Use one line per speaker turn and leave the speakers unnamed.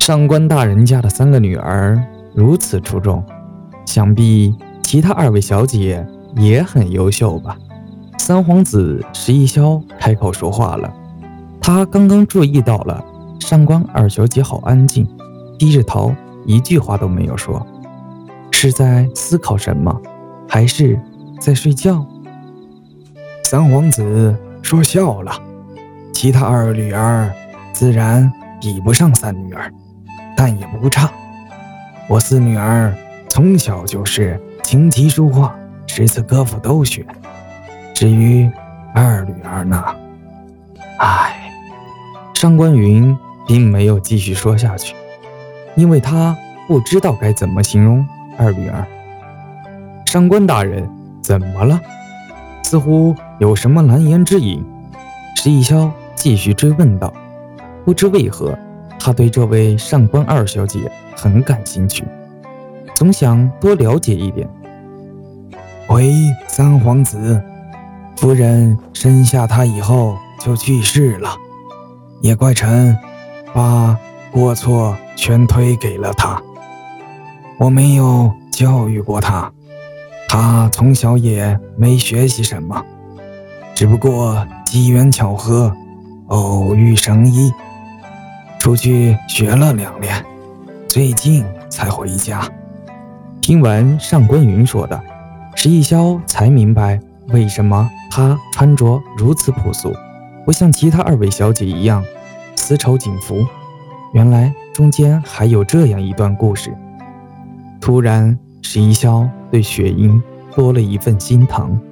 上官大人家的3个女儿如此出众，想必其他2位小姐也很优秀吧。三皇子石一霄开口说话了，他刚刚注意到了上官2小姐好安静，低着头一句话都没有说，是在思考什么，还是在睡觉？
三皇子说笑了，其他2女儿自然比不上3女儿，但也不差。我4女儿从小就是琴棋书画、诗词歌赋都学，至于2女儿呢，
上官云并没有继续说下去，因为他不知道该怎么形容2女儿。上官大人，怎么了？似乎有什么难言之隐。石一霄继续追问道。不知为何，他对这位上官2小姐很感兴趣，总想多了解一点。
回三皇子，夫人生下他以后就去世了，也怪臣把过错全推给了他。我没有教育过他，他从小也没学习什么，只不过机缘巧合，偶遇神医，出去学了2年，最近才回家。
听完上官云说的，石一霄才明白为什么他穿着如此朴素，不像其他2位小姐一样丝绸锦服。原来中间还有这样一段故事。突然，石一霄对雪莹多了一份心疼。